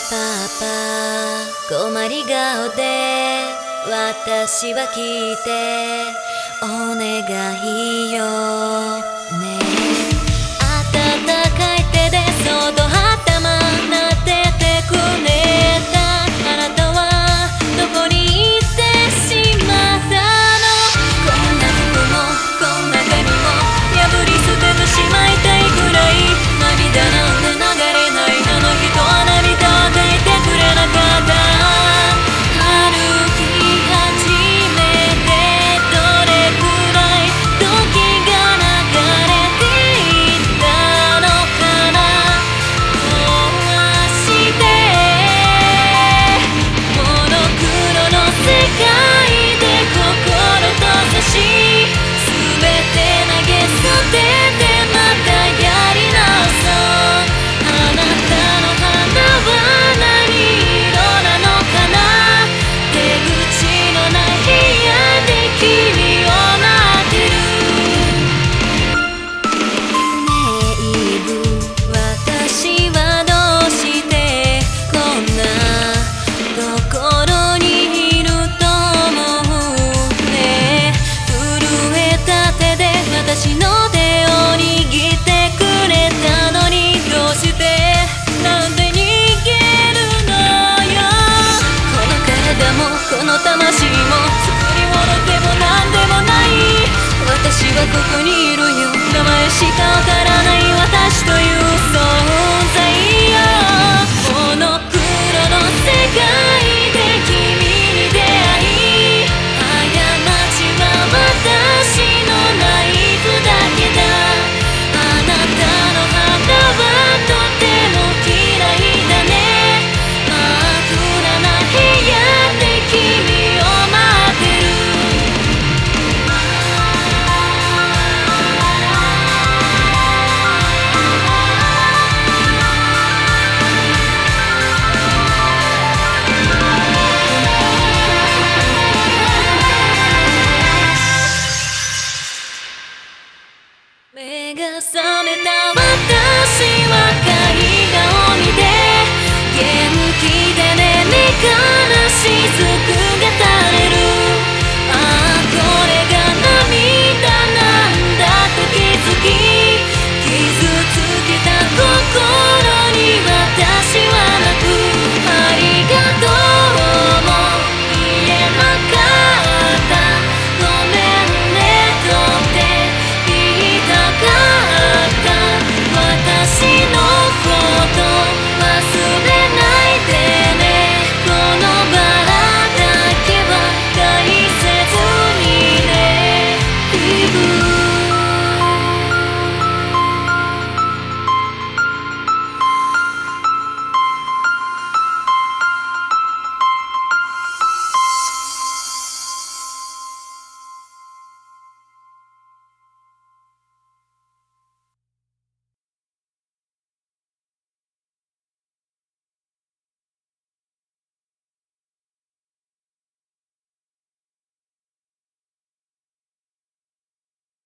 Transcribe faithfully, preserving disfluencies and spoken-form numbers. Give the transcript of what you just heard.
パパ困り顔で私は聞いてお願いよねえ温かい手でそっと頭撫でてくれたあなたはどこに行ってしまったのこんな服もこんな髪も破り捨ててしまいたいくらい涙なんて流れないあの人は涙を抱いてくれなかった歩き始めてどれくらい時が流れていったのかな壊してモノクロの世界で心と差し全て投げ捨ててまたやり直そうあなたの花は何色なのかな出口のない部屋で君を待ってるネイブ私はどうしてこんなところにいると思うね震えた手で私の手を握ってくれたのにどうしてなんで逃げるのよこの体もこの魂も作り物でもなんでもない私はここにいる